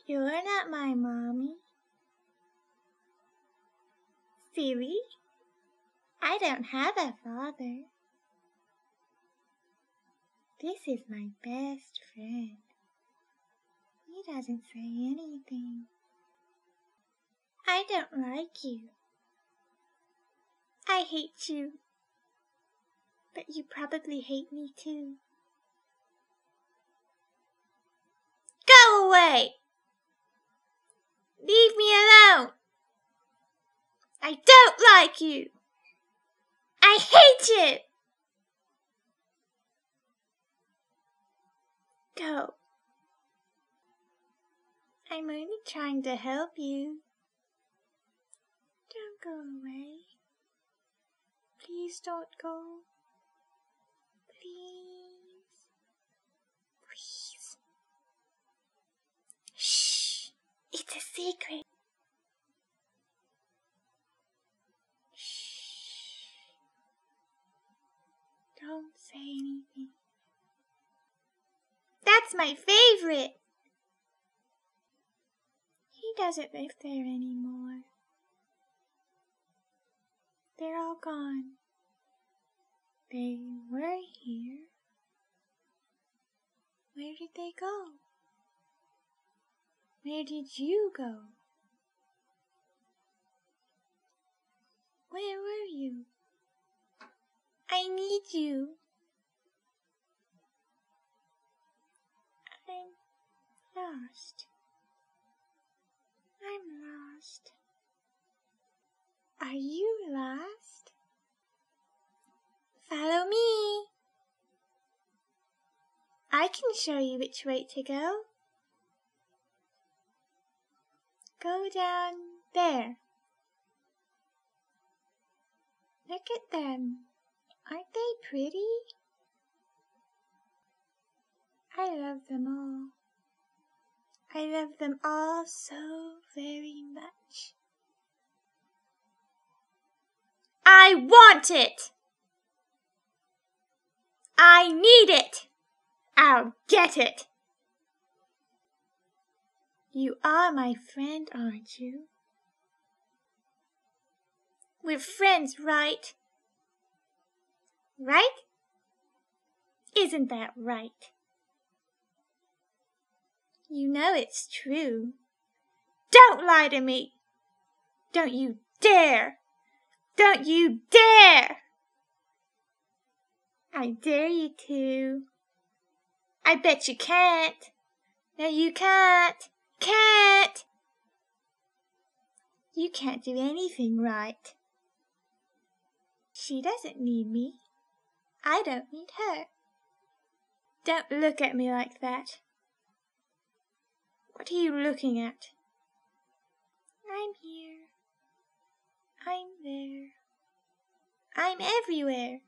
You're not my mommy. Silly, I don't have a father. This is my best friend. He doesn't say anything. I don't like you. I hate you. But you probably hate me too. Go away! Leave me alone! I don't like you! I hate you! Go. I'm only trying to help you. Don't go away. Please don't go. Please. Please. Shh. It's a secret. Shh. Don't say anything. That's my favorite. He doesn't live there anymore. They're all gone. They were here. Where did they go? Where did you go? Where were you? I need you. I'm lost. I'm lost. Are you lost? Follow me. I can show you which way to go. Go down there. Look at them. Aren't they pretty? I love them all. I love them all so very much. I want it! I need it! I'll get it! You are my friend, aren't you? We're friends, right? Right? Isn't that right? You know it's true. Don't lie to me! Don't you dare! Don't you dare! I dare you to. I bet you can't. No, you can't. Can't! You can't do anything right. She doesn't need me. I don't need her. Don't look at me like that. What are you looking at? I'm here. I'm there. I'm everywhere.